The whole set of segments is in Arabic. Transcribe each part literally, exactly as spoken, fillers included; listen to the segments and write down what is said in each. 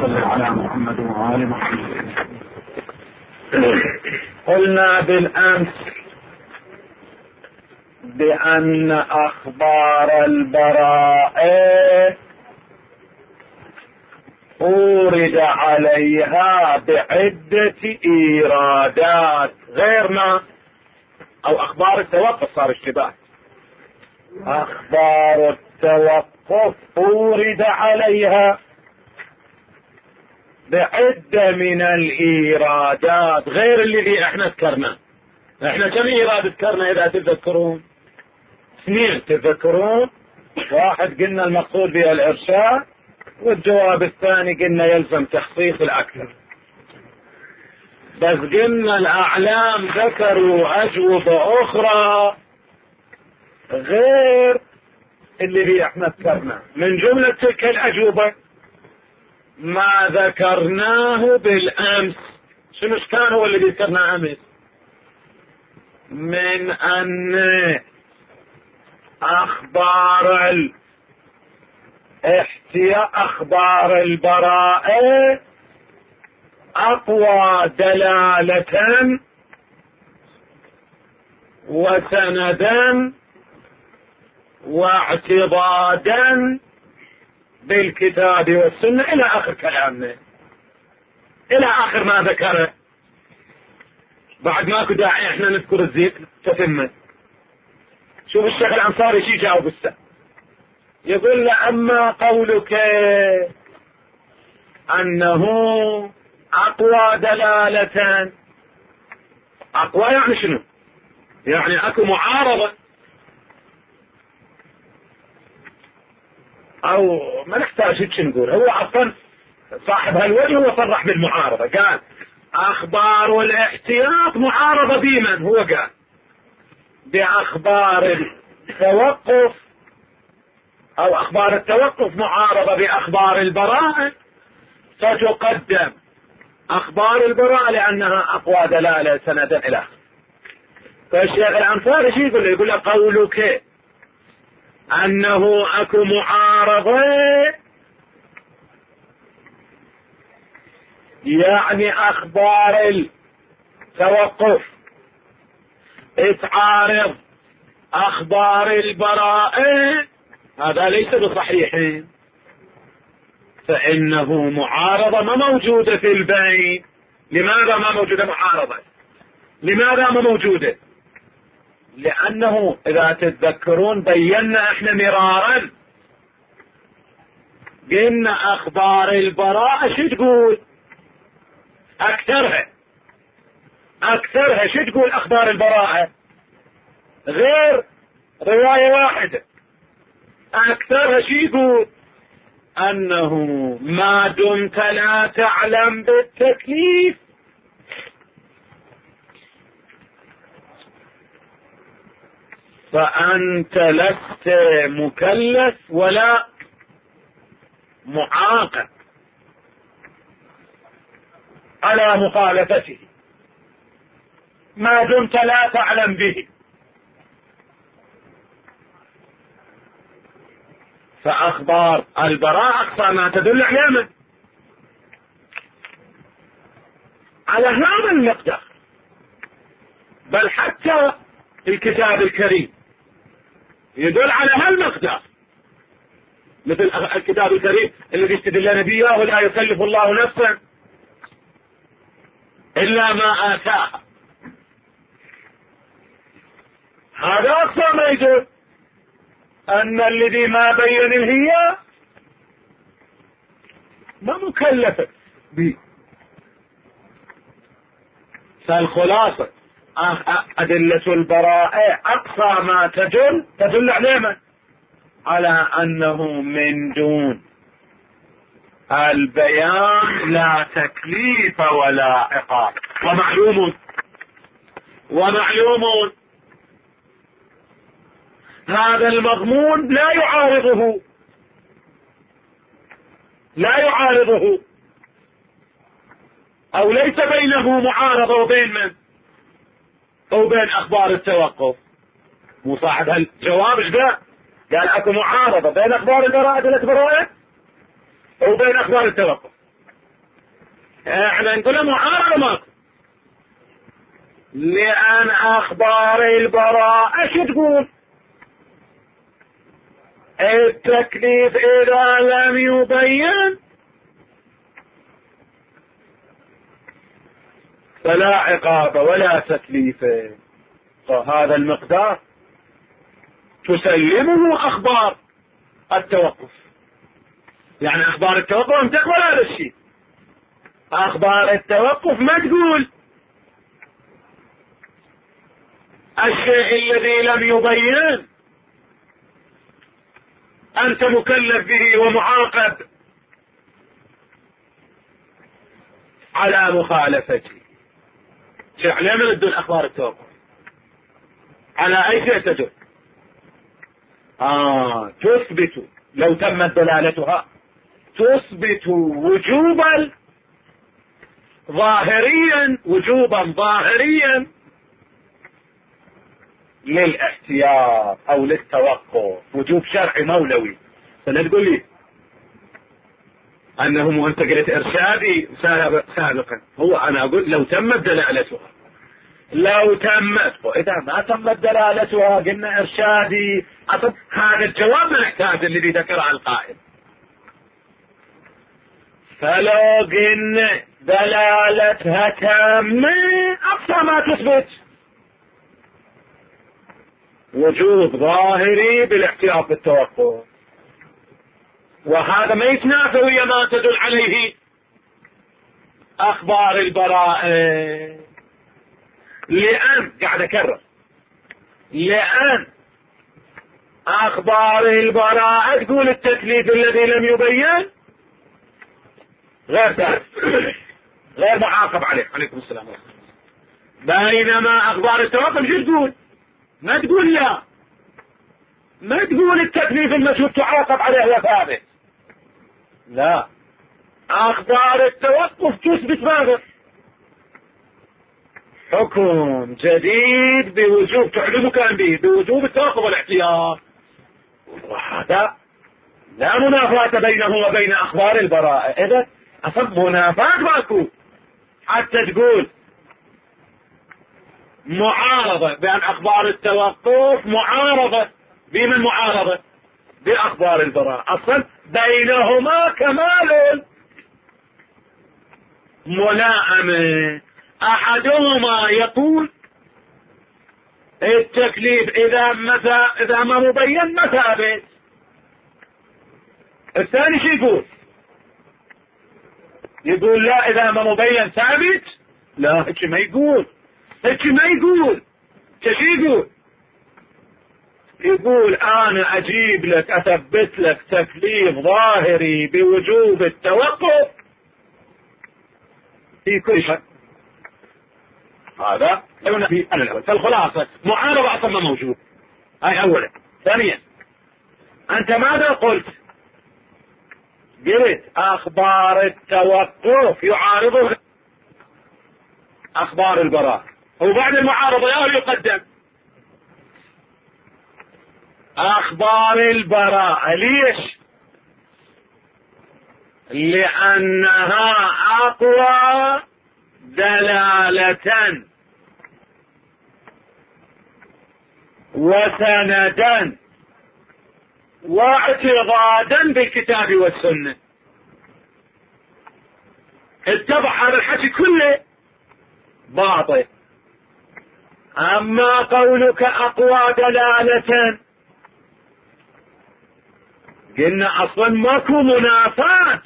صل على محمد وآل محمد. قلنا بالأمس بأن أخبار البراءة أورد عليها بعدة إيرادات غير ما أو أخبار التوقف صار اشتباه. أخبار التوقف أورد عليها بعدة من الإيرادات غير الذي احنا ذكرنا. احنا كم إيراد ذكرنا إذا تذكرون؟ اثنين تذكرون. واحد قلنا المقصود بها الإرشاد، والجواب الثاني قلنا يلزم تخصيص الأكثر. بس قلنا الأعلام ذكروا أجوبة أخرى غير اللي احنا ذكرنا. من جملة تلك الأجوبة ما ذكرناه بالأمس. شنو كان هو اللي ذكرناه أمس؟ من أن أخبار الاحتياء أخبار البراءة أقوى دلالة وسندا واعتضادا بالكتاب والسنة إلى آخر كلامنا، إلى آخر ما ذكره. بعد ماكو داعي احنا نذكر الزيت تتمه. شوف الشيخ الأنصاري شي جاوب السا يقول له: أما قولك أنه أقوى دلالة، أقوى يعني شنو؟ يعني أكو معارضة، أو ما نحتاج هيك نقول. هو أصلا صاحب هالوجه هو صرح بالمعارضة، قال أخبار الاحتياط معارضة بمن؟ هو قال بأخبار التوقف، أو أخبار التوقف معارضة بأخبار البراءة، فتقدم أخبار البراءة لأنها أقوى دلالة سندا إلى آخره. فالشيخ الأنصاري شو يقول له؟ يقول له: قولك أنه أكو معارضة يعني أخبار التوقف تعارض أخبار البراءة، هذا ليس بصحيح، فإنه معارضة ما موجودة في البين. لماذا ما موجودة معارضة؟ لماذا ما موجودة؟ لأنه إذا تتذكرون بينا احنا مرارا قلنا أخبار البراءة شو تقول؟ أكثرها أكثرها شو تقول أخبار البراءة؟ غير رواية واحدة. أكثرها شو يقول؟ أنه ما دمت لا تعلم بالتكليف فأنت لست مكلف ولا معاقب على مخالفته ما دمت لا تعلم به. فأخبار البراءة أقصى ما تدل على على هذا المقدار، بل حتى الكتاب الكريم يدل على هالمقدار، مثل الكتاب الكريم الذي استدلنا به: لا يكلف الله نفسا إلا ما آتاها. هذا أقصى ما يدل أن الذي ما بين هي ما مكلفة به. فالخلاصة أدلة البراءة أقصى ما تدل تدل على على أنه من دون البيان لا تكليف ولا عقاب. ومعلوم ومعلوم هذا المضمون لا يعارضه لا يعارضه أو ليس بينه معارضة وبين من؟ وبين أخبار التوقف. مو صاحب هالجواب ايش قال؟ قال اكو معارضة بين أخبار البراءة البراءة وبين أخبار التوقف. احنا نقول معارضة ماكو، لأن أخبار البراءة شو تقول؟ التكليف إذا لم يبين فلا عقاب ولا تكليف، فهذا المقدار تسلمه أخبار التوقف. يعني أخبار التوقف لم تقبل هذا الشيء، أخبار التوقف ما تقول الشيء الذي لم يبين أنت مكلف به ومعاقب على مخالفته. على من تدل أخبار التوقف؟ على أي شيء تدل؟ آه تثبت لو تمت دلالتها تثبت وجوبا ظاهريا، وجوبا ظاهريا للاحتياط او للتوقف، وجوب شرعي مولوي. فلا تقول لي انه وانت قلت ارشادي سابقا، هو انا اقول لو تمت دلالتها، لو تمت، واذا ما تمت دلالتها قلنا ارشادي. اصلا هذا الجواب نحتاج الذي ذكره القائل. فلو قلنا دلالتها تامة اقصى ما تثبت وجوب ظاهري بالاحتياط بالتوقف، وهذا ما يتنافى ويا ما تدل عليه اخبار البراءة. لان قاعد اكرر، لان اخبار البراءة تقول التكليف الذي لم يبين غير ذلك، غير معاقب عليه. عليكم السلام ورحمة الله. بينما اخبار التوقف شو تقول؟ ما تقول لا، ما تقول التكليف المشهود تعاقب عليه وثابت، لا، اخبار التوقف تثبت ماذا؟ حكم جديد بوجوب تعلمك به بوجوب التوقف والاحتياط، وهذا لا منافاة بينه وبين اخبار البراءة. اذا اصلا منافاة ماكو حتى تقول معارضة بأن أخبار التوقف معارضة بمن؟ معارضة بأخبار البراءة. أصلا بينهما كمال ملائمة. أحدهما يقول التكليف إذا متى إذا ما مبين ما ثابت، الثاني شو يقول؟ يقول لا، إذا ما مبين ثابت. لا، هيك ما يقول، هيك ما يقول. شو يقول؟ يقول انا اجيب لك اثبت لك تكليف ظاهري بوجوب التوقف في كل شيء. هذا قلنا في الاول. فالخلاصة معارضة اصلا موجود، هاي اولا. ثانيا انت ماذا قلت؟ قلت اخبار التوقف يعارضه اخبار البراءة، وبعد المعارضة يا يقدم اخبار البراءة. ليش؟ لانها اقوى دلالة وسندا واعتضادا بالكتاب والسنة. اتبع هذا الحكي كله باطل. اما قولك اقوى دلالة، قلنا اصلا ماكو منافاة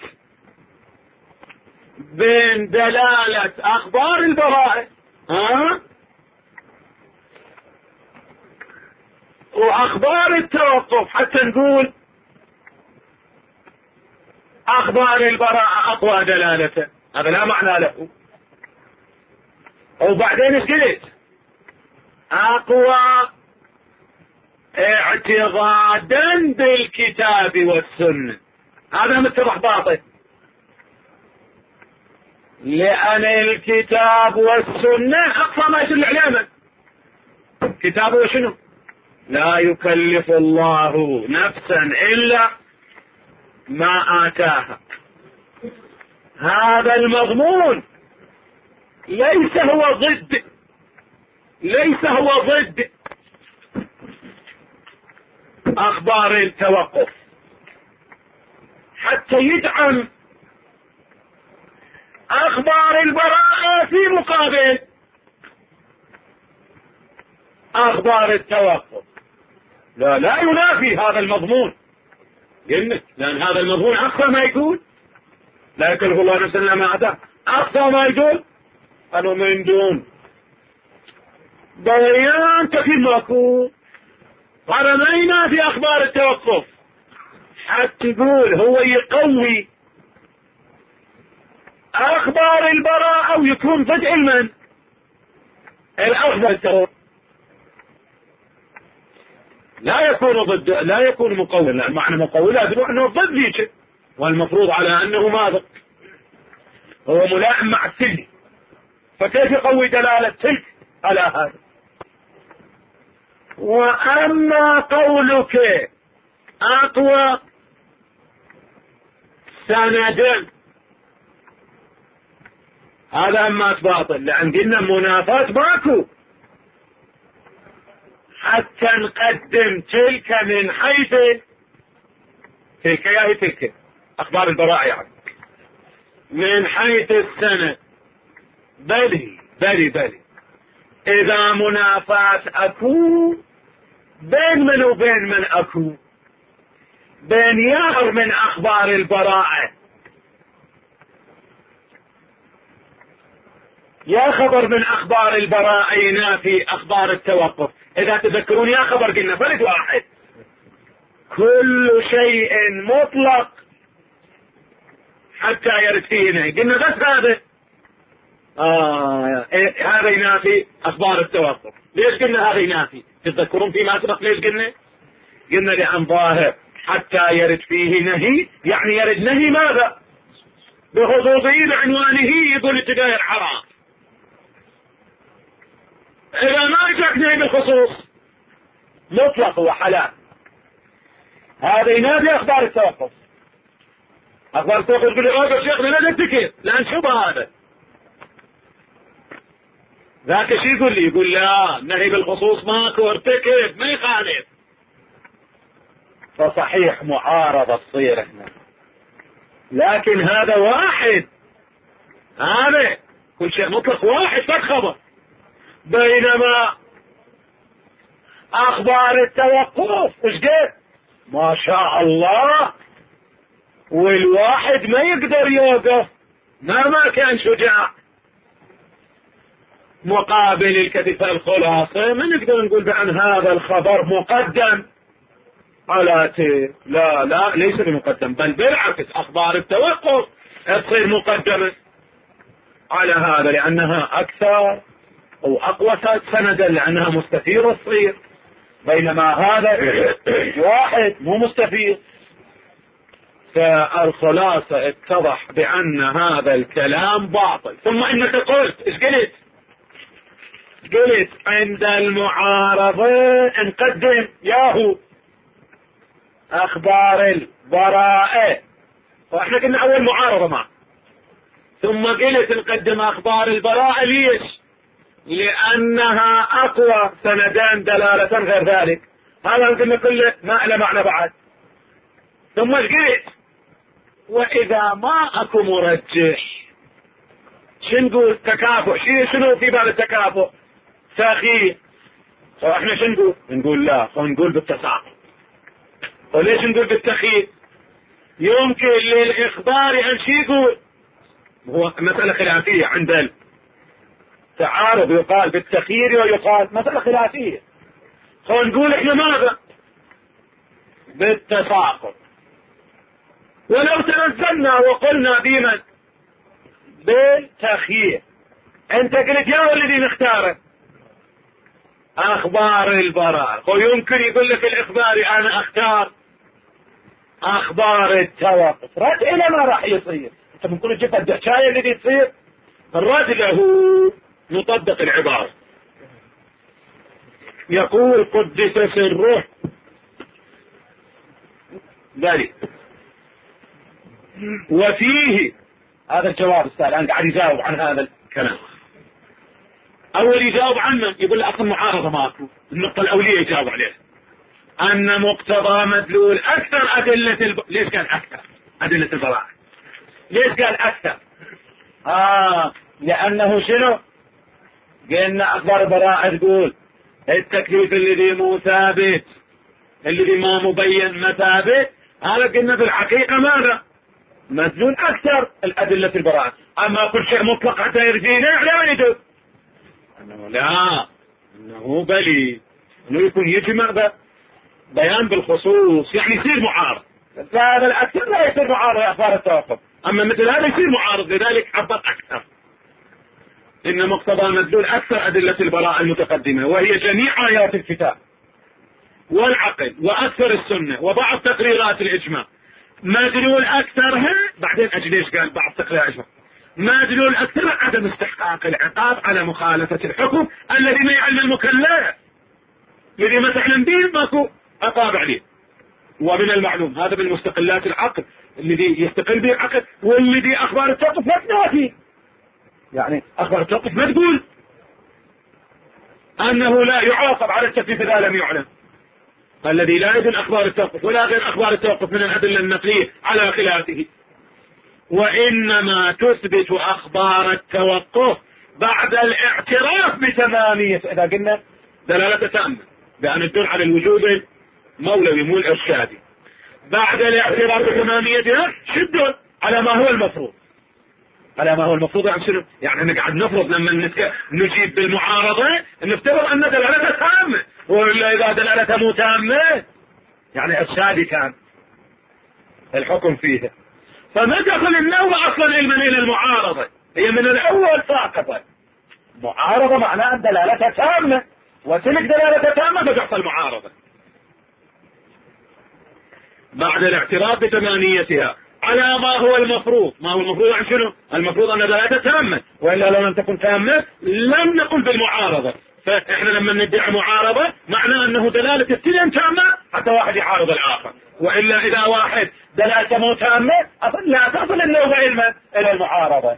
بين دلالة اخبار البراءة ها واخبار التوقف حتى نقول اخبار البراءة اقوى دلالة. هذا لا معنى له. وبعدين ايش قلت؟ اقوى اعتقادا بالكتاب والسنة. هذا متضح باطل، لأن الكتاب والسنة أقصى ما يدل عليه. كتاب وشنو؟ لا يكلف الله نفسا إلا ما آتاها. هذا المضمون ليس هو ضد ليس هو ضد اخبار التوقف، حتى يدعم اخبار البراءة في مقابل اخبار التوقف. لا لا ينافي هذا المضمون، لان هذا المضمون اقصى ما يقول، لا يكلف الله نفسا الا ما اتاه، اقصى ما يقول انه من دون بيان كثير ماكو. هذا ما ينافي اخبار التوقف، حتى يقول هو يقوي اخبار البراءة ويكون ضد علما الاخبار التوقف، لا يكون ضد لا يكون مقولا. معنى مقولا يدل انه ضد ذيك، والمفروض على انه ماذا؟ هو ملائم مع التلك، فكيف يقوي دلالة تلك على هذا؟ واما قولك اقوى سندا، هذا اما باطل، لان قلنا منافاة ماكو حتى نقدم تلك من حيث تلك يا هي تلك اخبار البراءة يعني من حيث السنة. بلي بلي بلي اذا منافاة اكو بين من وبين من اكو، بين ياهر من اخبار البراءة، يا خبر من اخبار البراءة ينافي اخبار التوقف. اذا تذكرون يا خبر قلنا فرد واحد، كل شيء مطلق حتى يرد فيه نهي، قلنا بس هذا آه إيه هذا ينافي اخبار التوقف. ليش قلنا هذا ينافي؟ تذكرون فيما سبق ليش قلنا؟ قلنا لان ظاهر حتى يرد فيه نهي، يعني يرد نهي ماذا؟ بخصوصه بعنوانه يقول اتجاه الحرام. اذا ما جاك نهي بالخصوص مطلق وحلال، هذا ينافي اخبار التوقف. اخبار التوقف يقول لي اوقف شيخنا لا تتكر لان شبه هذا، ذاك شي يقول لي؟ يقول لا نهي بالخصوص ماكو، ارتكب ما يخالف. فصحيح معارضة تصير هنا، لكن هذا واحد، هذا كل شيء مطلق واحد فقط خبر، بينما اخبار التوقف ايش قد ما شاء الله، والواحد ما يقدر يوقف مهما كان شجاع مقابل الكتف. الخلاصة ما نقدر نقول بأن هذا الخبر مقدم على تي، لا لا ليس بمقدم، بل بالعكس اخبار التوقف تصير مقدمة على هذا لانها اكثر او اقوى سندا، لانها مستفيضة تصير، بينما هذا واحد مو مستفيض. فالخلاصة اتضح بان هذا الكلام باطل. ثم انك قلت ايش قلت؟ قلت عند المعارضة نقدم ياهو اخبار البراءة، واحنا كنا اول معارضة معه، ثم قلت نقدم اخبار البراءة. ليش؟ لانها اقوى سندان دلالة غير ذلك. هذا قلنا كله ما له معنى بعد. ثم قلت واذا ما اكو مرجح شنو نقول؟ تكافؤ. شنو في باب التكافؤ؟ تأخير. واحنا شنو نقول؟ نقول لا، نقول بالتساقط. وليش نقول بالتأخير؟ يمكن للاخبار ان شي يقول، هو مسألة خلافية عند التعارض، يقال بالتأخير ويقال مسألة خلافية. فنقول احنا ماذا؟ بالتساقط. ولو تنزلنا وقلنا بمن؟ بالتأخير. انت قلت يا الذي نختاره اخبار البراءة، ويمكن يقول لك الاخباري انا اختار اخبار التوقف. رد الى ما راح يصير؟ انت من كل جفة الدحشاية الذي تصير الرد له نطبق العبارة. يقول قدس سره ذلك وفيه هذا الجواب السؤال الآن قاعد يجاوب عن هذا الكلام. أول يجاوب عنه يقول له أصلا معارضة ماكو. النقطة الأولية يجاوب عليها أن مقتضى مدلول أكثر أدلة الب... ليش قال أكثر أدلة البراءة؟ ليش قال أكثر؟ آه لأنه شنو؟ قلنا أخبار البراءة تقول التكليف الذي مو ثابت الذي ما مبين ما ثابت، هذا قلنا في الحقيقة ماذا؟ مدلول أكثر الأدلة البراءة. أما كل شيء مطلق حتى يرجينا لا يدل أنه لا أنه بلي أنه يكون يجمع بيان بالخصوص يعني يصير معارض. هذا الأكثر لا يصير معارض يا أخبار التوقف، أما مثل هذا يصير معارض، لذلك عبر أكثر. إن مقتضى مدلول أكثر أدلة البراءة المتقدمة وهي جميع آيات الكتاب والعقل وأكثر السنة وبعض تقريرات الإجماع. مدلول أكثرها بعدين أجل ليش قال بعض تقريرات الإجماع. مدلول أكثر عدم استحقاق العقاب على مخالفة الحكم الذي ما يعلم المكلف، الذي ما تعلم به ماكو عقاب عليه. ومن المعلوم هذا من مستقلات العقل الذي يستقل به العقل، والذي أخبار التوقف ما تنافي. يعني أخبار التوقف ما تقول أنه لا يعاقب على التكليف إذا لم يعلم. الذي لا يدل أخبار التوقف ولا غير أخبار التوقف من الأدلة النقلية على خلافه. وإنما تثبت أخبار التوقف بعد الاعتراف بتمامية، إذا قلنا دلالة تامة بأن تدل على الوجود المولوي مو الإرشادي، بعد الاعتراف بتماميتها شدوا على ما هو المفروض. على ما هو المفروض يعني شنو؟ يعني نقعد نفرض لما نجيب بالمعارضة نفترض أن دلالتها تامة، ولا إذا دلالتها مو تامة يعني إرشادي كان الحكم فيها. فما دخل النوع أصلا علما إلى المعارضة، هي من الأول ساقطة. معارضة معناها أن دلالتها تامة، وتلك دلالتها تامة فتحصل معارضة. بعد الاعتراف بتماميتها على ما هو المفروض. ما هو المفروض عن شنو؟ المفروض أن دلالتها تامة، وإلا لو لم تكن تامة لم نقل بالمعارضة. فإحنا لما ندعي معارضة معناه أنه دلالة التين تامة حتى واحد يعارض الآخر، وإلا إذا واحد دلالته مو تامة لا تصل النوبة علما إلى المعارضة.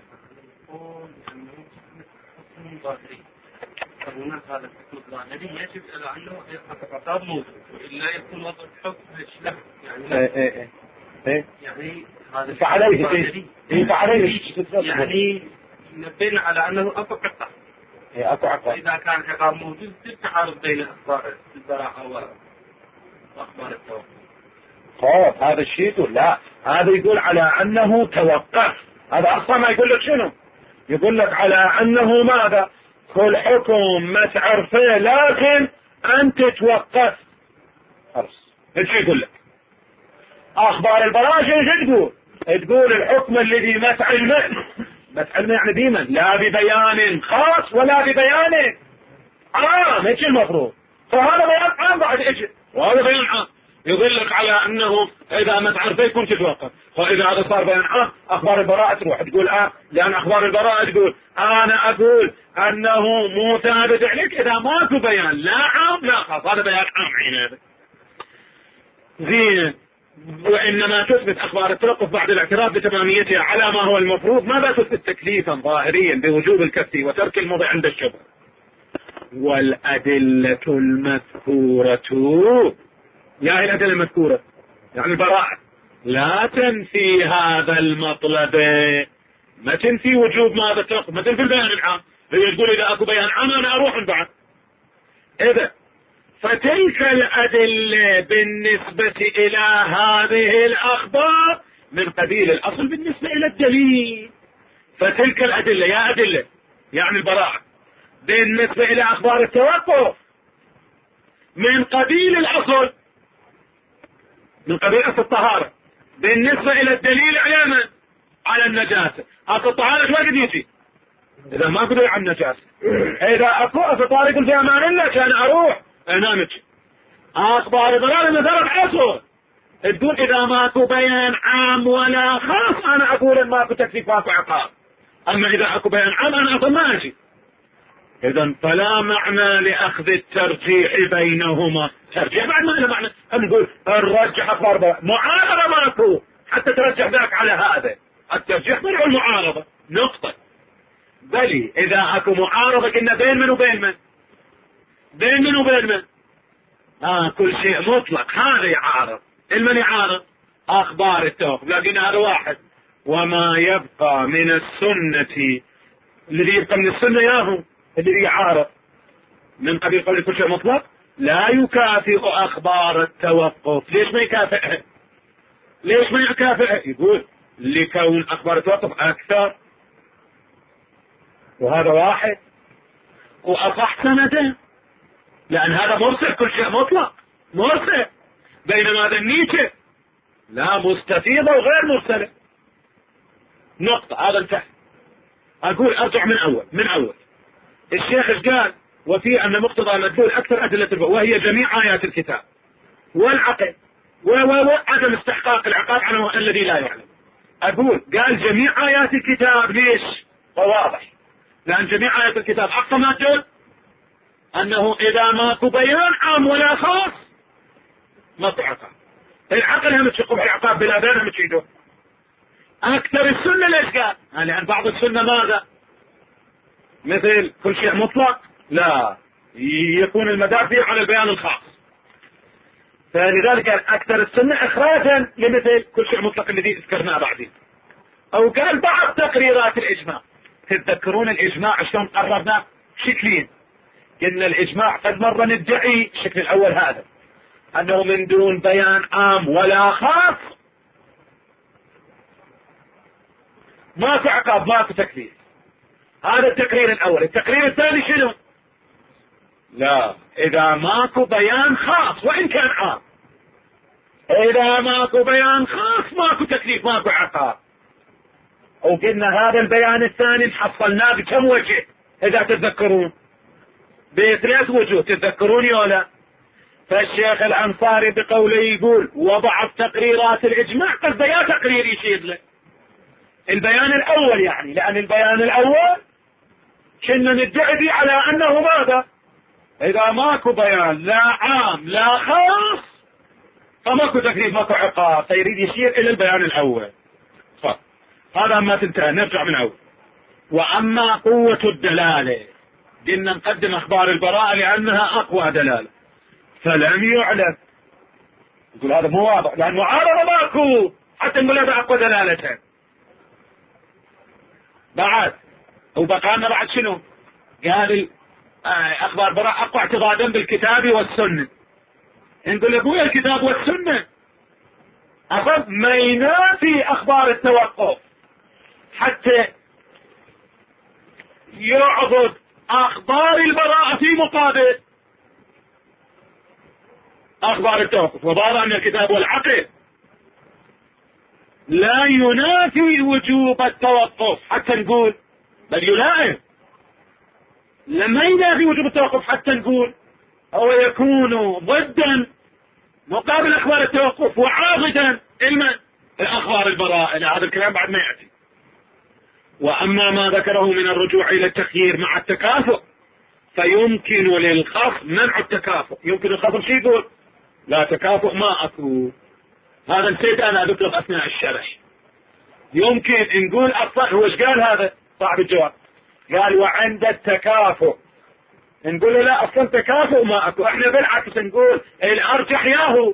هناك هذا الحكم الظاهري يجب على أنه يعتبر موجود إلا يكون وضع الحكم له يعني إيه إيه إيه يعني هذا فعليه إيه فعليه يعني نبين على أنه أكو قطع. إيه أكو عقاب. إذا كان عقاب موجود في تعارض بين أخبار البراءة وأخبار التوقف. طيب هذا الشيء يقول لا، هذا يقول على أنه توقف. هذا أصلا ما يقول لك شنو؟ يقول لك على أنه ماذا؟ كل حكم ما تعرفه لكن أنت توقف. خلاص ايش يقول لك؟ أخبار البراءة شو تقول؟ تقول الحكم الذي ما تعلمه، ما تعلمه يعني ديما لا ببيان خاص ولا ببيان عام. ايش المفروض؟ فهذا بيان عام بعد ايش؟ وهذا بيان عام يقول لك على أنه إذا ما تعرفه كنت تتوقف. فإذا هذا صار بيان عام أخبار البراءة تروح تقول آه لأن أخبار البراءة تقول أنا أقول أنه مو ثابت عليك إذا ماكو بيان لا عام لا خاص. هذا بيان عام حينئذ زين. وإنما تثبت أخبار التوقف بعد الاعتراف بتماميتها على ما هو المفروض. ماذا تثبت؟ تكليفا ظاهريا بوجوب الكف وترك الموضع عند الشبه. والأدلة المذكورة يا هي الأدلة المذكورة يعني البراءة لا تنفي هذا المطلب، ما تنفي وجوب ماذا التوقف، ما تنفي البيان العام. هي تقول إذا أكو بيان عام أنا أروح من بعد. إذا فتلك الأدلة بالنسبة إلى هذه الأخبار من قبيل الأصل بالنسبة إلى الدليل. فتلك الأدلة يا أدلة يعني البراءة بالنسبة إلى أخبار التوقف من قبيل الأصل، من قبيل أصل الطهارة بالنسبة إلى الدليل على على النجاسة. أصل الطهارة واجد يجي إذا ما قدر عن النجاسة. إذا أكو أصل طارق في أمان الله كان أروح أنامج. أخبار الضلال مثلا حصر تقول إذا ماكو بيان عام ولا خاص أنا أقول إن ماكو تكليف ماكو عقاب. أما إذا أكو بيان عام أنا أصلا ما أجي. إذا فلا معنى لأخذ الترجيح بينهما. ترجيح بعد ما له معنى. نقول نرجح أخبار معارضة ماكو حتى ترجح ذاك على هذا. الترجيح منع المعارضة نقطة. بل إذا أكو معارضة كنا بين من وبين من بين من وبين من آه كل شيء مطلق هذا يعارض. المن يعارض أخبار التوقف، لكن هذا واحد. وما يبقى من السنة، الذي يبقى من السنة ياهو الذي يعارض من قبيل قول كل شيء مطلق لا يكافئ أخبار التوقف. ليش ما يكافئها؟ ليش ما يكافئها؟ يقول لكون أخبار التوقف أكثر، وهذا واحد، وأصح سنده، لأن هذا مرسل كل شيء مطلق مرسل، بينما هذا النيتشه لا مستفيضة وغير مرسلة. نقطة. هذا انتهى. أقول أرجع من أول من أول الشيخ ايش قال؟ وفي أن مقتضى مدلول أكثر أدلة البر، وهي جميع آيات الكتاب والعقل وعدم استحقاق العقاب على الذي لا يعلم. أقول قال جميع آيات الكتاب ليش؟ واضح، لأن جميع آيات الكتاب أقصى ما تقول أنه إذا ماكو بيان عام ولا خاص ما في عقاب. العقل هم تشقوا العقاب بلا بين هم تشيدوا. أكثر السنة ليش قال؟ لأن بعض السنة ماذا؟ مثل كل شيء مطلق لا يكون المدار فيه على البيان الخاص، فلذلك أكثر السنة إخراجا لمثل كل شيء مطلق الذي ذكرناه بعدين. أو قال بعض تقريرات الإجماع. تتذكرون الإجماع شلون قررنا شكلين؟ قلنا الإجماع قد مرة ندعي الشكل الأول هذا أنه من دون بيان عام ولا خاص ما في عقاب ما في تكليف. هذا التقرير الأول. التقرير الثاني شنو؟ لا إذا ماكو بيان خاص وإن كان عام، إذا ماكو بيان خاص ماكو تكليف ماكو عقاب. وقلنا هذا البيان الثاني حصلناه بكم وجه إذا تتذكرون؟ بثلاث وجوه. تتذكرون ولا؟ فالشيخ الأنصاري بقوله يقول وضع تقريرات الإجماع قد يا تقرير يشير له البيان الأول، يعني لأن البيان الأول كنا ندعي به على أنه ماذا؟ إذا ماكو بيان لا عام لا خاص فماكو تكليف ماكو عقاب، فيريد يشير إلى البيان الأول. صح. هذا ما تنتهي. نرجع من أول. وأما قوة الدلالة قلنا نقدم أخبار البراءة لأنها أقوى دلالة، فلم يعلم. يقول هذا مو واضح لأن معارضة ماكو حتى نقول هذا أقوى دلالة. بعد وبقانا بعد شنو؟ قال أخبار براءة أقوى اعتقادا بالكتاب والسنة. نقول ابويا الكتاب والسنة أخذ ما ينافي أخبار التوقف حتى يعضد أخبار البراءة في مقابل أخبار التوقف. وظهر أن الكتاب والعقل لا ينافي وجوب التوقف حتى نقول، بل يلائم. لما ينافي وجوب التوقف حتى نقول هو يكون ضدا مقابل أخبار التوقف وعاضدا المن أخبار البراءة. هذا الكلام بعد ما يأتي. وأما ما ذكره من الرجوع إلى التخيير مع التكافؤ فيمكن للخصم منع التكافؤ. يمكن الخصم شو يقول؟ لا تكافؤ ما أكو. هذا نسيت أنا أذكر أثناء الشرح. يمكن نقول أصلا هو ايش قال هذا صاحب الجواب؟ قال وعند التكافؤ نقول له لا أصلا تكافؤ ما أكو. احنا بالعكس نقول الأرجح ياهو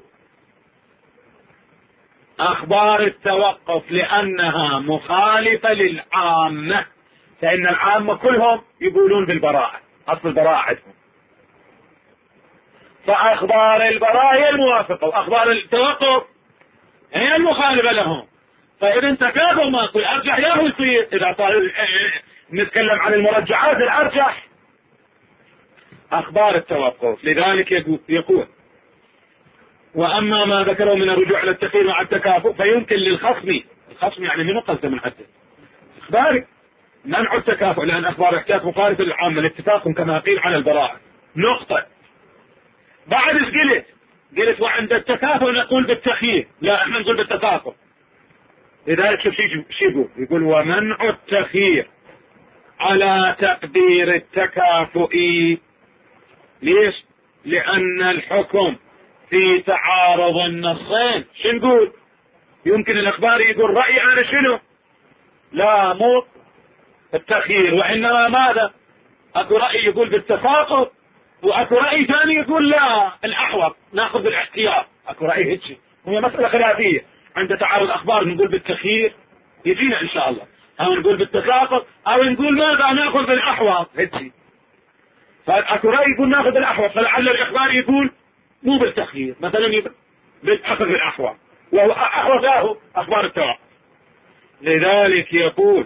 أخبار التوقف لأنها مخالفة للعامة، فإن العامة كلهم يقولون بالبراءة، أصل البراءة عندهم، فأخبار البراءة هي الموافقة وأخبار التوقف هي المخالفة لهم. فإذا تكافؤ ما أكو الأرجح ياهو يصير. إذا صار نتكلم عن المرجحات الأرجح أخبار التوقف. لذلك يقول وأما ما ذكره من الرجوع إلى التخيير مع التكافؤ فيمكن للخصم، الخصم يعني منو قصده من حده إخباري، منع التكافؤ لأن أخبار احتياط مخالفة للعامة لاتفاقهم كما قيل على البراءة. نقطة. بعد ايش قلت؟ قلت وعند التكافؤ نقول بالتخيير، لا احنا نقول بالتكافؤ. لذلك شوف شو يقول؟ يقول ومنع التخيير على تقدير التكافؤ. ليش؟ لأن الحكم في تعارض النصين. شو نقول؟ يمكن الأخبار يقول رأي أنا شنو؟ لا مو التخيير، وإنما ماذا؟ أكو رأي يقول بالتساقط، وأكو رأي ثاني يقول لا الأحوط ناخذ بالاحتياط. أكو رأي هيك، هي مسألة خلافية. عند تعارض أخبار نقول بالتخيير، يجينا إن شاء الله، أو نقول بالتساقط، أو نقول ماذا ناخذ بالأحوط هيك. فأكو رأي يقول ناخذ بالأحوط، فلعل الإخبار يقول مو بالتخيير، مثلا بالأخذ بالأحوط، وهو أحوط له أخبار التوقف. لذلك يقول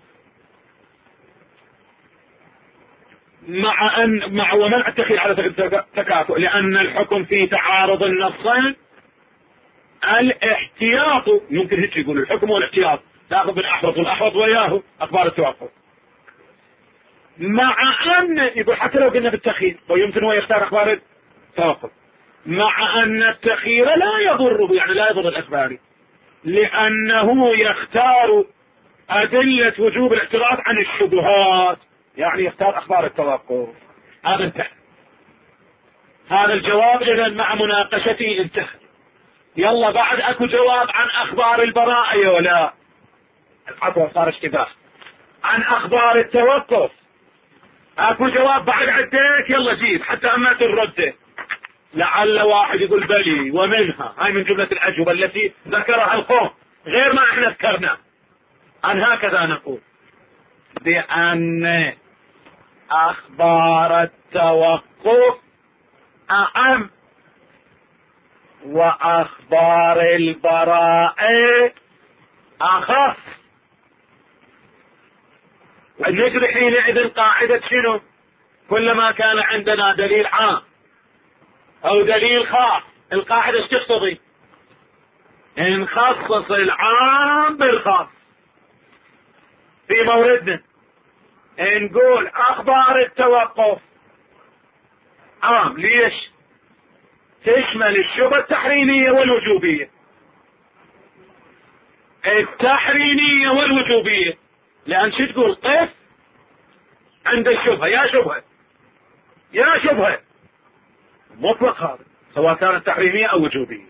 مع أن مع ومنع التخيير على تكافؤ، لأن الحكم في تعارض النصين الاحتياط. يمكن هيك يقول الحكم والاحتياط، تاخذ بالاحوط والاحوط وياه اخبار التوقف. مع ان يقول حتى لو قلنا بالتخيير ويمكن هو يختار اخبار التوقف، مع ان التخيير لا يضره، يعني لا يضر الاخباري، لانه يختار ادله وجوب الاحتراز عن الشبهات، يعني يختار اخبار التوقف. هذا انتهى، هذا الجواب اذا مع مناقشته انتهى. يلا بعد اكو جواب عن اخبار البراءة ولا عفوا صار اشتباه عن اخبار التوقف. اكو جواب بعد عديك، يلا جيب حتى اما ترده. لعل واحد يقول بلي ومنها، هاي من جملة الاجوبة التي ذكرها القوم غير ما احنا ذكرنا. عن هكذا نقول بان اخبار التوقف اعم واخبار البراءة اخف. ونجري حينئذ قاعدة شنو؟ كلما كان عندنا دليل عام او دليل خاص، القاعدة ايش تقتضي؟ نخصص العام بالخاص. في موردنا نقول اخبار التوقف عام، ليش؟ تشمل الشبهة التحريمية والوجوبية، التحريمية والوجوبية. لأن شو تقول؟ قف عند الشبهة، يا شبهة يا شبهة، مطلق هذا سواء كانت تحريمية أو وجوبية.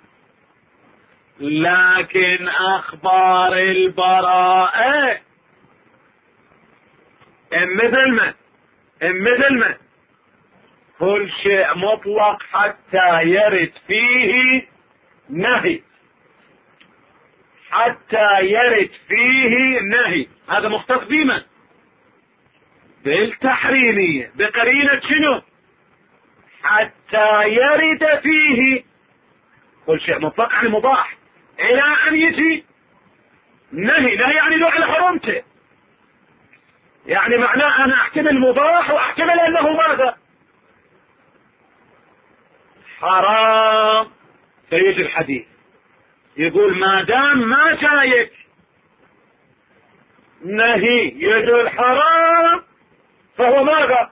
لكن أخبار البراءة مثل ما مثل ما كل شيء مطلق حتى يرد فيه نهي، حتى يرد فيه نهي. هذا مختص بمن؟ بالتحريمية، بقرينة شنو؟ حتى يرد فيه. كل شيء مطلق يعني مباح الى ان يجي نهي. نهي يعني له على حرمته، يعني معناه انا احتمل مباح واحتمل انه ماذا؟ حرام. سيجي الحديث يقول ما دام ما جايك نهي يدل حرام فهو ماذا؟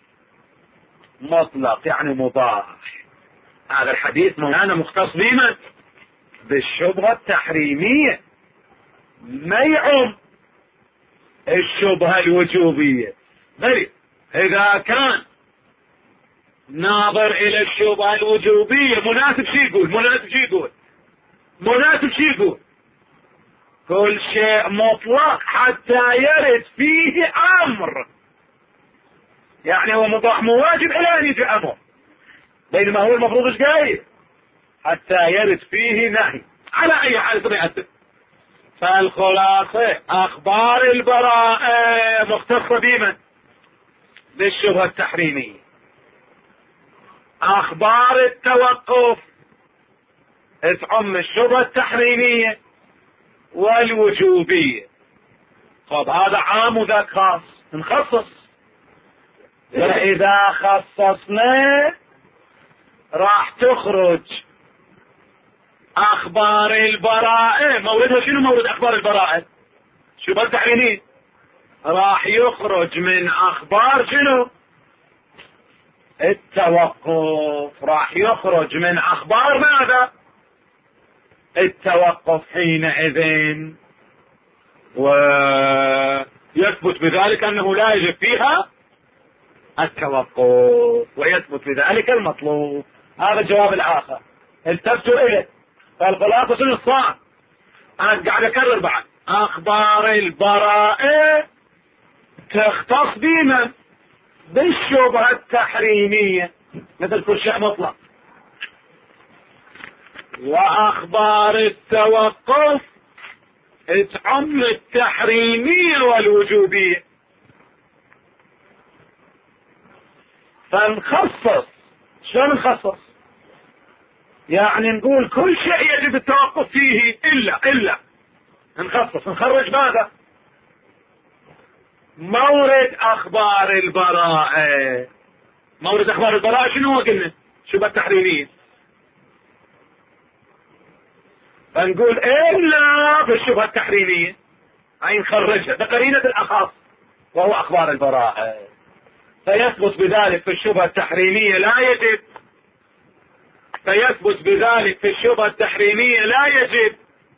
مطلق يعني مباح. هذا الحديث مولانا مختص بمن؟ بالشبهة التحريمية، ما يعم الشبهة الوجوبية. بل اذا كان ناظر الى الشبهة الوجوبية مناسب شي يقول؟ مناسب شي يقول؟ مناسب شي يقول؟ كل شيء مطلق حتى يرد فيه امر، يعني هو مباح مواجب الى ان يجي امر، بينما هو المفروض ايش قايل؟ حتى يرد فيه نهي. على اي حال طبيعته. فالخلاصة اخبار البراءة مختصة بمن؟ بالشبهة التحريمية. اخبار التوقف تعم الشبهة التحريمية والوجوبية. طب هذا عام وذاك خاص، نخصص. فاذا خصصنا راح تخرج اخبار البراءة. موردها شنو؟ مورد اخبار البراءة شبهة التحريمية. راح يخرج من اخبار شنو؟ التوقف. راح يخرج من اخبار ماذا؟ التوقف حينئذ، ويثبت بذلك انه لا يجب فيها التوقف، ويثبت بذلك المطلوب. هذا الجواب الاخر التفتوا اليه. فالخلاصة شنو الصعب؟ انا قاعد اكرر بعد أخبار البراءة تختص بمن؟ بالشبهة التحريمية مثل كل شيء مطلق. وأخبار التوقف تعم التحريمية والوجوبية. فنخصص. شلون نخصص؟ يعني نقول كل شيء يجب التوقف فيه إلا إلا نخصص. نخرج ماذا؟ مورد أخبار البراءة. مورد أخبار البراءة شنو هو؟ قلنا شبهة التحريمية. فنقول إلا في الشبهة التحريمية أي نخرجها بقرينة الأخص وهو أخبار البراءة، فيثبت بذلك في الشبهة التحريمية لا يجب فيثبت بذلك في الشبهة التحريمية لا يجب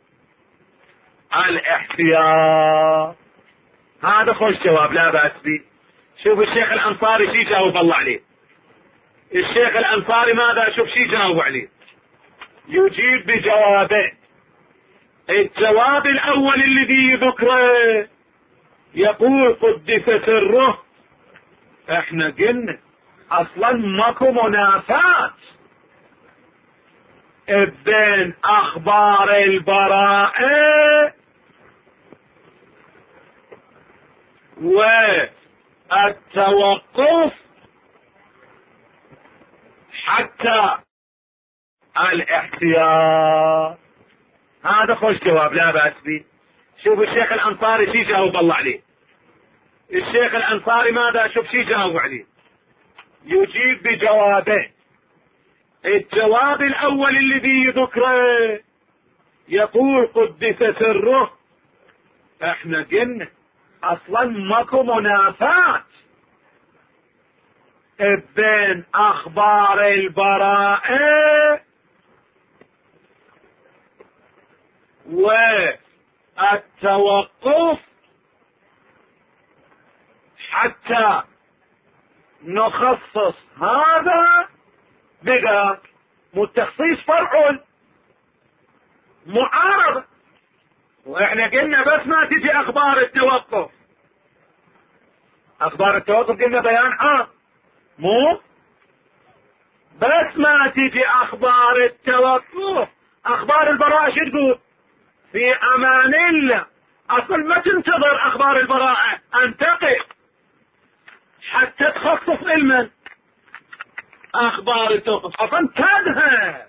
الاحتياط. هذا خوش جواب لا بأس به. شوف الشيخ الأنصاري شي جاوب الله عليه. الشيخ الأنصاري ماذا؟ شوف شي جاوب عليه. يجيب بجوابين. الجواب الأول الذي ذكره يقول قدس سره. احنا قلنا اصلا ماكو منافاة بين اخبار البراءة والتوقف حتى الاحتياط. هذا خوش جواب لا بأس به. شوف الشيخ الأنصاري شي جاوب الله عليه. الشيخ الأنصاري ماذا؟ شوف شي جاوب عليه. يجيب بجوابين. الجواب الأول الذي ذكره يقول قدس سره. احنا قلنا اصلا ماكو منافاة بين اخبار البراءة والتوقف حتى نخصص هذا بذاك. والتخصيص فرع معارضة. واحنا قلنا بس ما تجي اخبار التوقف. اخبار التوقف قلنا بيان عام، مو بس ما تجي اخبار التوقف. اخبار البراءة شو تقول؟ في امان الله. اصلا ما تنتظر اخبار البراءة ان تقف حتى تخصص علما اخبار التوقف، اصلا تذهب.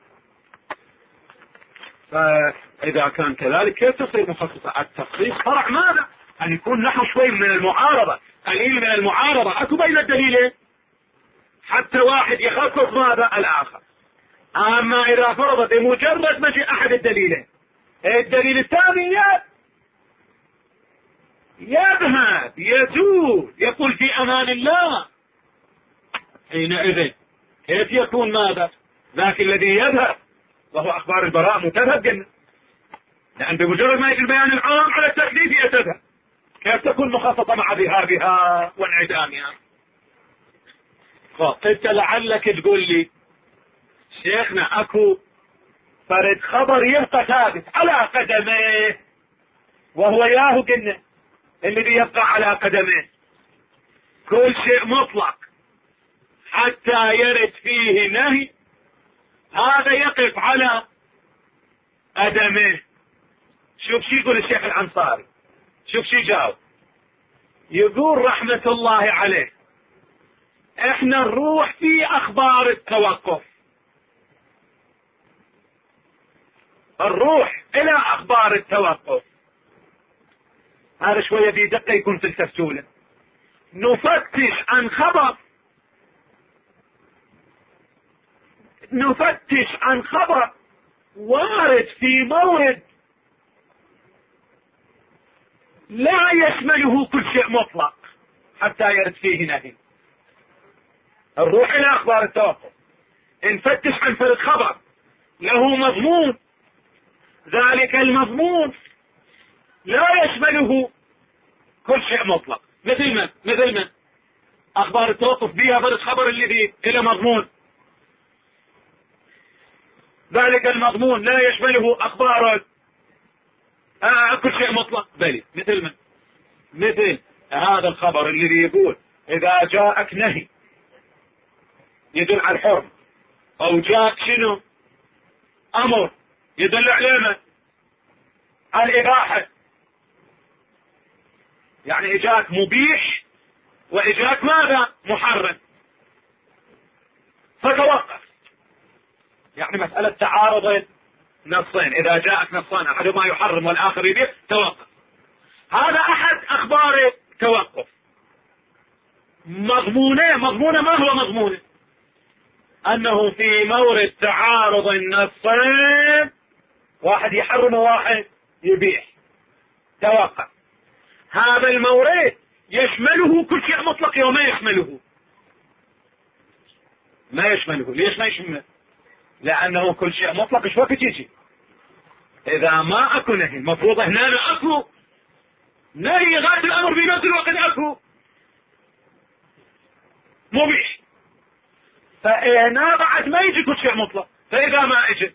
فاذا كان كذلك كيف تصير مخصصة؟ التخصيص فرع ماذا؟ ان يكون نحو شوي من المعارضة، قليل من المعارضة. اكو بين الدليلين حتى واحد يخصص ماذا؟ الاخر. اما اذا فرضت بمجرد ما جاء احد الدليلين الدليل الثاني يذهب يزول يقول في امان الله، حينئذ كيف يكون ماذا؟ ذاك الذي يذهب وهو اخبار البراء متذهب قلنا، لان بمجرد ما يجي البيان العام على التكليف يتذهب. كيف تكون مخصصة مع ذهابها وانعدامها؟ فقلت لعلك تقول لي شيخنا اكو فرد خبر يبقى ثابت على قدميه، وهو ياهو قلنا الذي يبقى على قدميه كل شيء مطلق حتى يرد فيه نهي، هذا يقف على قدميه. شوف شي يقول الشيخ الأنصاري، شوف شي جاوب. يقول رحمة الله عليه احنا نروح في اخبار التوقف، نروح الى اخبار التوقف. هذا شوية بدقة يكون في التفتولة. نفتش عن خبر نفتش عن خبر وارد في مورد لا يشمله كل شيء مطلق حتى يرد فيه نهي. نروح الى اخبار التوقف نفتش عن فرد خبر له مضمون، ذلك المضمون لا يشمله كل شيء مطلق. مثل من مثل من اخبار التوقف بها فرد خبر الذي الى مضمون، ذلك المضمون لا يشمله اخبار آه كل شيء مطلق. بلي مثل من؟ مثل هذا الخبر الذي يقول إذا جاءك نهي يدل على الحرم، أو جاءك شنو أمر يدل على على الإباحة. يعني إجاك مبيح وإجاك ماذا؟ محرم، فتوقف. يعني مسألة تعارض نصين، إذا جاءك نصان أحدهما يحرم والآخر يبيح توقف. هذا أحد أخبار توقف. مضمونه مضمونه ما هو مضمونه؟ أنه في مورد تعارض النصين واحد يحرم وواحد يبيح، توقف. هذا المورد يشمله كل شيء مطلق وما يشمله؟ ما يشمله. ليش ما يشمله؟ لأنه كل شيء مطلق ايش وقت يجي؟ إذا ما أكو نهي. المفروض هنا أكو نهي غاية الأمر في نفس الوقت أكو مبيح، فهنا بعد ما يجي كل شيء مطلق. فإذا ما اجي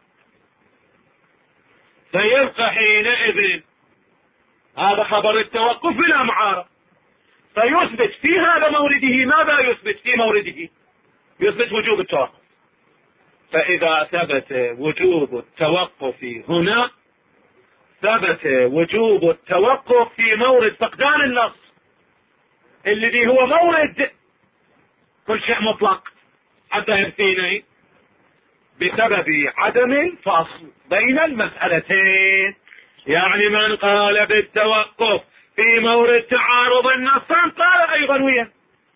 فيبقى حينئذ هذا خبر التوقف بلا معارض، فيثبت في هذا مورده. ماذا يثبت في مورده؟ يثبت وجوب التوقف. فإذا ثبت وجوب التوقف هنا ثبت وجوب التوقف في مورد فقدان النص الذي هو مورد كل شيء مطلق حتى يبتيني بسبب عدم الفصل بين المسألتين. يعني من قال بالتوقف في مورد تعارض النصين قال أيضا ويا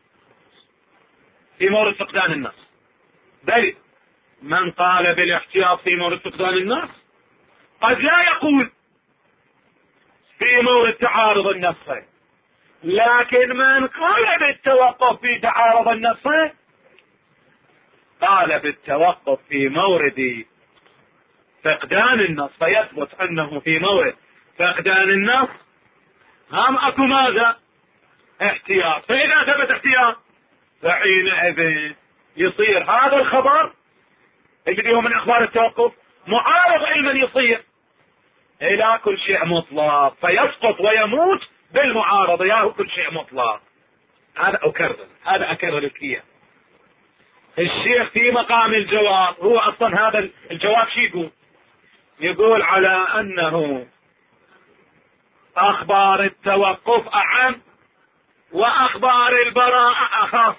في مورد فقدان النص. بل من قال بالاحتياط في مورد فقدان النص قد لا يقول في مورد تعارض النصين، لكن من قال بالتوقف في تعارض النصين قال بالتوقف في مورد فقدان النص، فيثبت أنه في مورد فقدان النص هم أكو ماذا؟ احتياط. فإذا ثبت احتياط فحينئذ يصير هذا الخبر الذي هو من أخبار التوقف معارض علما يصير إلى كل شيء مطلق، فيسقط ويموت بالمعارضة. ياهو كل شيء مطلق. هذا أكرر هذا أكرر الكية. الشيخ في مقام الجواب هو أصلا هذا الجواب شي يقول؟ يقول على أنه أخبار التوقف أعم وأخبار البراءة أخص،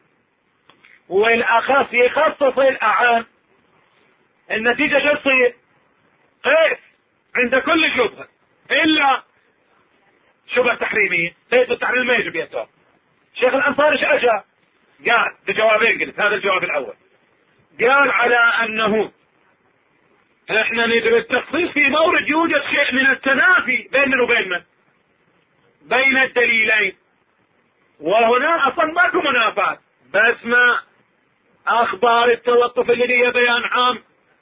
والأخص يخصص الأعم. النتيجة شو تصير؟ قيس عند كل شبهة إلا شبهة تحريمية. قيس التحريم ما يجب يتوقف. شيخ الأنصاري ايش أجاب؟ قال بجوابين قلت. هذا الجواب الأول قال على أنه احنا ندري التخصيص في مورد يوجد شيء من التنافي بين من وبين من؟ بين الدليلين، وهنا اصلا ماكو منافاة، بس ما اخبار التوقف الذي هي بيان عام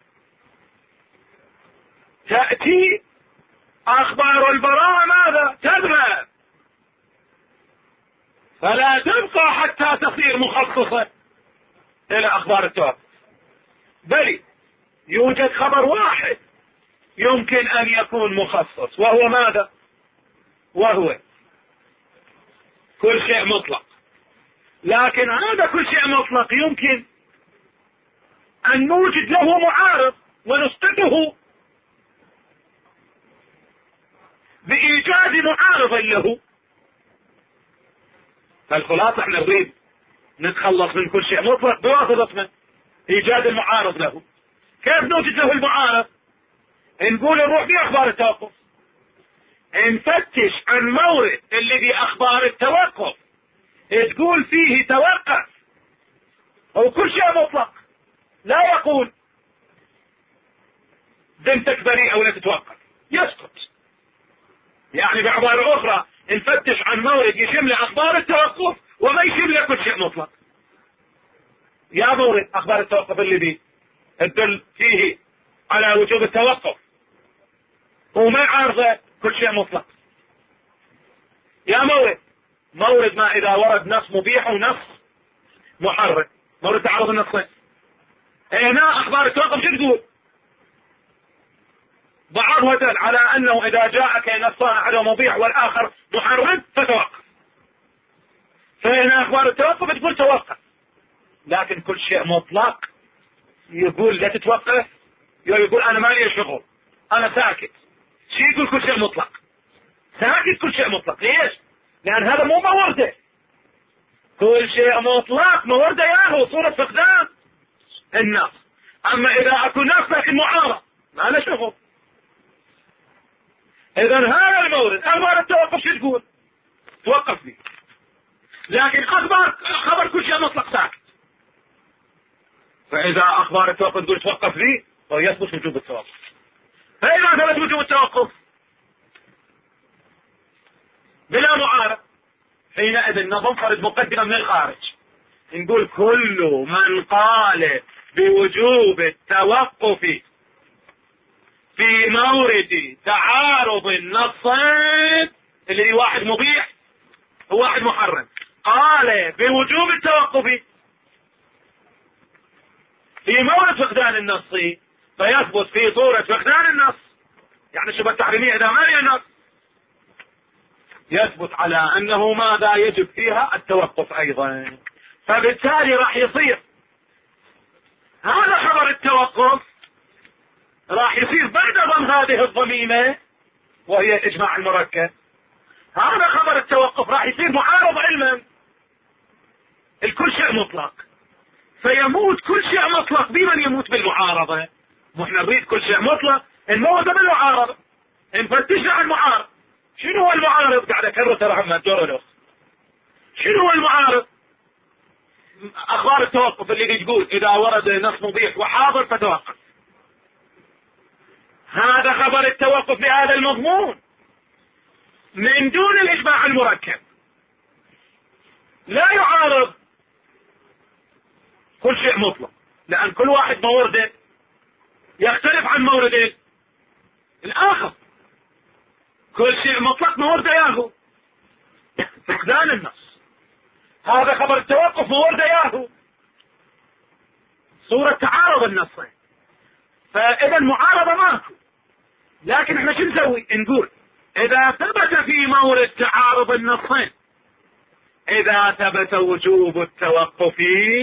تأتي اخبار البراءة ماذا؟ تذهب، فلا تبقى حتى تصير مخصصة الى اخبار التوقف. بل يوجد خبر واحد يمكن ان يكون مخصص، وهو ماذا؟ وهو كل شيء مطلق. لكن هذا كل شيء مطلق يمكن ان نوجد له معارض ونسقطه بايجاد معارض له. فالخلاصة احنا نريد نتخلص من كل شيء مطلق بواسطة ايجاد المعارض له. كيف نوجد له المعارض؟ نقول نروح في اخبار التوقف نفتش عن مورد الذي اخبار التوقف تقول فيه توقف او كل شيء مطلق، لا يقول ذمتك بريئة ولا تتوقف، يسقط. يعني بعبارة اخرى نفتش عن مورد يشمل اخبار التوقف وما يشمل كل شيء مطلق. يا مورد اخبار التوقف الذي تدل فيه على وجوب التوقف وما عارضه كل شيء مطلق. يا مورد مورد ما اذا ورد نص مبيح ونص محرم، مورد تعارض النصين. هنا اخبار التوقف شو تقول؟ بعضها دل على أنه إذا جاءك نصان على مبيح والآخر محرم فتوقف، فهنا أخبار التوقف تقول توقف. لكن كل شيء مطلق يقول لا تتوقف، يقول أنا ما لي شغل، أنا ساكت. شي يقول كل شيء مطلق، ساكت كل شيء مطلق. ليش؟ لأن هذا مو مورده. كل شيء مطلق مورده ياهو صورة فقدان النص. أما إذا أكو نص لكن معارض ما له شغل. إذا هذا المورد أخبار التوقف شو تقول؟ توقف فيه. لكن أخبار خبر كل شيء مطلق ساكت. فإذا أخبار التوقف تقول توقف فيه ويثبت وجوب التوقف. فإذا ثبت وجوب التوقف بلا معارض حينئذ نظم فرد مقدمة من الخارج، نقول كل من قال بوجوب التوقف في مورد تعارض النصين اللي واحد مبيح وواحد محرم، قال بوجوب التوقف في مورد فقدان النص فيثبت في صورة فقدان النص، يعني شبه التحريمية إذا ما لي نص يثبت على أنه ماذا يجب فيها التوقف أيضا. فبالتالي راح يصير هذا خبر التوقف راح يصير بعد ضم هذه الضميمة وهي الإجماع المركب. هذا خبر التوقف راح يصير معارض علما الكل شيء مطلق، فيموت كل شيء مطلق بمن يموت بالمعارضة. واحنا نريد كل شيء مطلق نموت بالمعارضة، نفتش عن المعارض. شنو هو المعارض؟ قاعد اكرر ترى محمد جورلوس. شنو هو المعارض؟ اخبار التوقف اللي تقول اذا ورد نص مبيح وحاضر فتوقف. هذا خبر التوقف بهذا المضمون من دون الاجماع المركب، لا يعارض كل شيء مطلق، لان كل واحد مورده يختلف عن مورد الاخر. كل شيء مطلق مورده ياهو فقدان النص. هذا خبر التوقف مورده ياهو صورة تعارض النصين. فاذا المعارضة ماكو. لكن احنا شو نسوي؟ نقول اذا ثبت في مورد تعارض النصين، اذا ثبت وجوب التوقف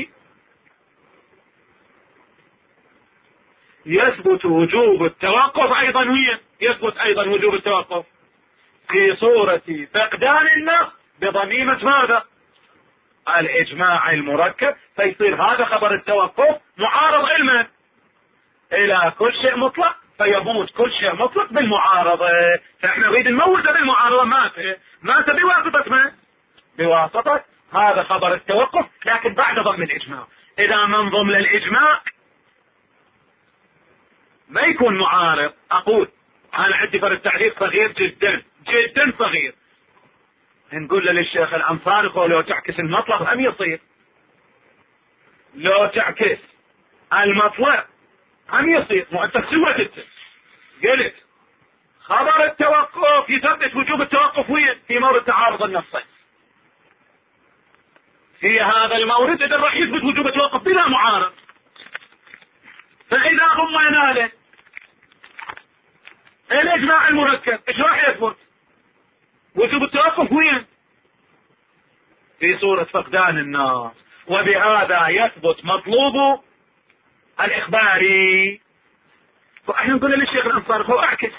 يثبت وجوب التوقف ايضا وين؟ يثبت ايضا وجوب التوقف في صورة فقدان النص بضميمة ماذا؟ الاجماع المركب. فيصير هذا خبر التوقف معارض علما الى كل شيء مطلق، فيموت كل شيء مطلق بالمعارضة. فاحنا نريد نموته بالمعارضة، مات مات بواسطة ما؟ بواسطة هذا خبر التوقف، لكن بعد ضم الاجماع. اذا من ضمن الاجماع ما يكون معارض. اقول انا عندي فرق تعريف صغير جدا جدا صغير، نقول له للشيخ الانصاري لو تعكس المطلق هم يصير، لو تعكس المطلق هم يصير. مو انت سويت انت قلت خبر التوقف يثبت وجوب التوقف وين؟ في مورد تعارض النصين. في هذا المورد اذا راح يثبت وجوب التوقف بلا معارض. فاذا ضمنا له الاجماع المركب ايش راح يثبت؟ وجوب التوقف وين؟ في صورة فقدان النص. وبهذا يثبت مطلوب الاخباري. فاحنا نقول للشيخ الانصاري هو اعكس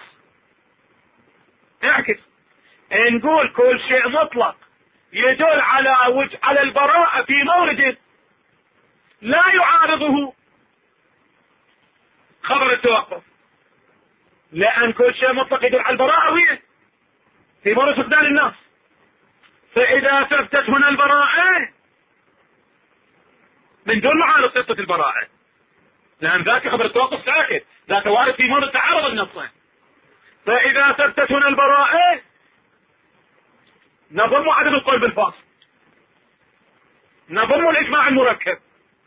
اعكس نقول كل شيء مطلق يدل على وجه على البراءة في مورد لا يعارضه خبر التوقف، لأن كل شيء مطلق يدل على البراءة وين؟ في مورد فقدان النص. فإذا ثبتت هنا البراءة من دون معارض ثبتت البراءة، لأن ذاك خبر التوقف ساكت، ذاك وارد في مورد تعارض النصين. فإذا ثبتت هنا البراءة نضم عدد القول بالفاصل، نضم الإجماع المركب،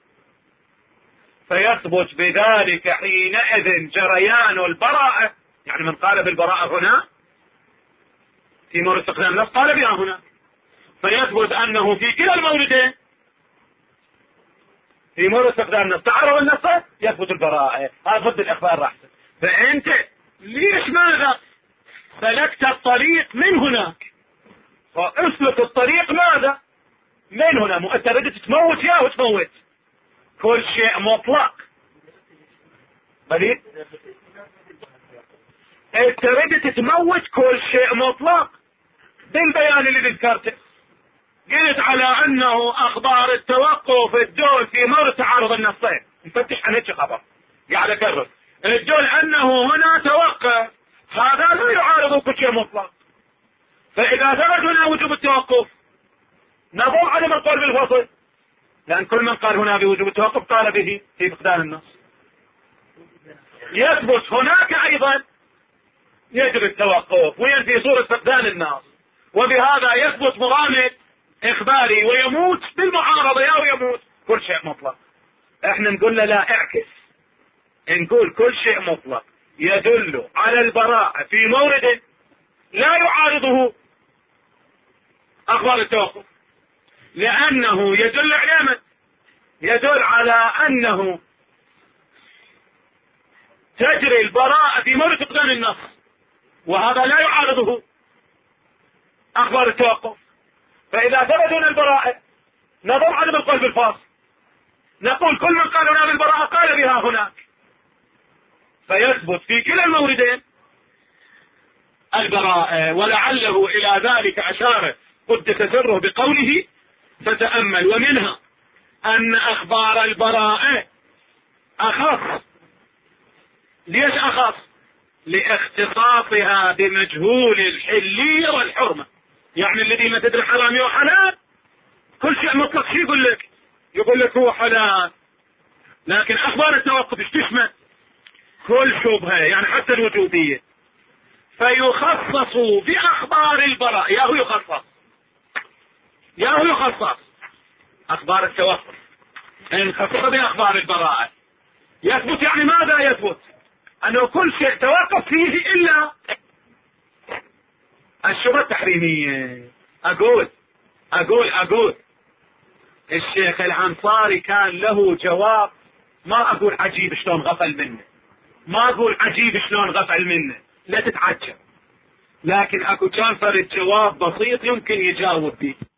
فيثبت بذلك حينئذ جريان البراءة. يعني من قال بالبراءة هنا في مورد فقدان النص قال بها هنا، فيثبت أنه في كلا الموردين في مورد فقدان النص تعارض النص يثبت البراءة. هذا ضد الإخبار راح. فأنت ليش ماذا؟ سلكت الطريق من هناك، فاسلك الطريق ماذا؟ من هنا. مو انت بدك تموت يا وتموت كل شيء مطلق. بديت انت بدك تموت كل شيء مطلق بالبيان اللي ذكرته. قلت على انه اخبار التوقف الدول في مورد تعارض النصين، نفتش عن هيك خبر قاعد اكرر الدول انه هنا توقف، هذا لا يعارض كل شيء مطلق. فاذا ثبت هنا وجوب التوقف نظر عدم القول بالفصل، لان كل من قال هنا بوجوب التوقف قال به في فقدان النص. يثبت هناك ايضا يجب التوقف وينفي صورة فقدان النص، وبهذا يثبت مرامد اخباري ويموت بالمعارضة يا ويموت كل شيء مطلق. احنا نقول له لا، اعكس، نقول كل شيء مطلق يدل على البراءة في مورد لا يعارضه اخبار التوقف، لانه يدل على من؟ يدل على انه تجري البراءة في مورد فقدان النص، وهذا لا يعارضه اخبار التوقف. فاذا ثبتنا البراءة نظر عدم القول بالفاصل، نقول كل من قال هنا بالبراءة قال بها هناك، فيثبت في كلا الموردين البراءة. ولعله الى ذلك اشار قدس سره بقوله فتأمل. ومنها ان اخبار البراءة اخص. ليش اخص؟ لاختصاصها بمجهول الحلية والحرمة. يعني الذي ما تدري حرام وحلال كل شيء مطلق شو يقول لك؟ يقول لك هو حلال. لكن اخبار التوقف ايش تشمل؟ كل شبهة، يعني حتى الوجوبية. فيخصص باخبار البراء، يا هو يخصص يا هو يخصص اخبار التوقف ان خصص باخبار البراءة. يثبت يعني ماذا يثبت؟ انه كل شيء توقف فيه الا الشبهة التحريمية. اقول اقول اقول الشيخ العنصاري كان له جواب، ما اقول عجيب شلون غفل منه، ما اقول عجيب شلون غفل منه، لا تتعجب، لكن اكو كان فرد جواب بسيط يمكن يجاوب به.